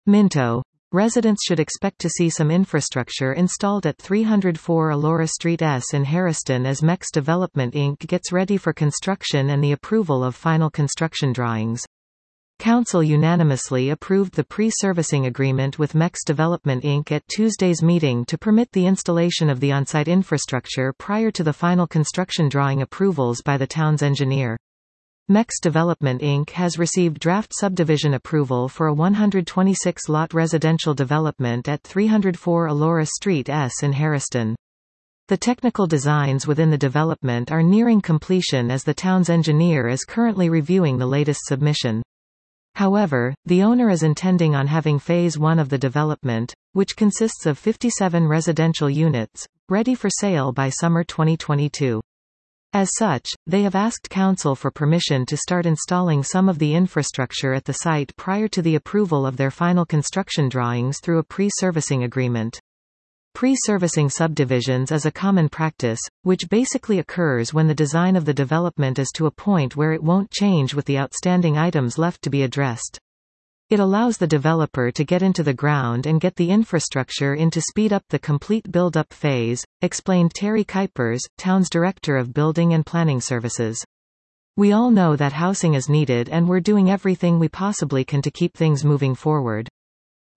Minto. Residents should expect to see some infrastructure installed at 304 Elora Street S in Harriston as MEX Development Inc. gets ready for construction and the approval of final construction drawings. Council unanimously approved the pre-servicing agreement with MEX Development Inc. at Tuesday's meeting to permit the installation of the on-site infrastructure prior to the final construction drawing approvals by the town's engineer. MEX Development Inc. has received draft subdivision approval for a 126-lot residential development at 304 Elora Street S in Harriston. The technical designs within the development are nearing completion as the town's engineer is currently reviewing the latest submission. However, the owner is intending on having Phase 1 of the development, which consists of 57 residential units, ready for sale by summer 2022. As such, they have asked Council for permission to start installing some of the infrastructure at the site prior to the approval of their final construction drawings through a pre-servicing agreement. Pre-servicing subdivisions is a common practice, which basically occurs when the design of the development is to a point where it won't change with the outstanding items left to be addressed. It allows the developer to get into the ground and get the infrastructure in to speed up the complete build-up phase, explained Terry Kuipers, Town's Director of Building and Planning Services. We all know that housing is needed and we're doing everything we possibly can to keep things moving forward.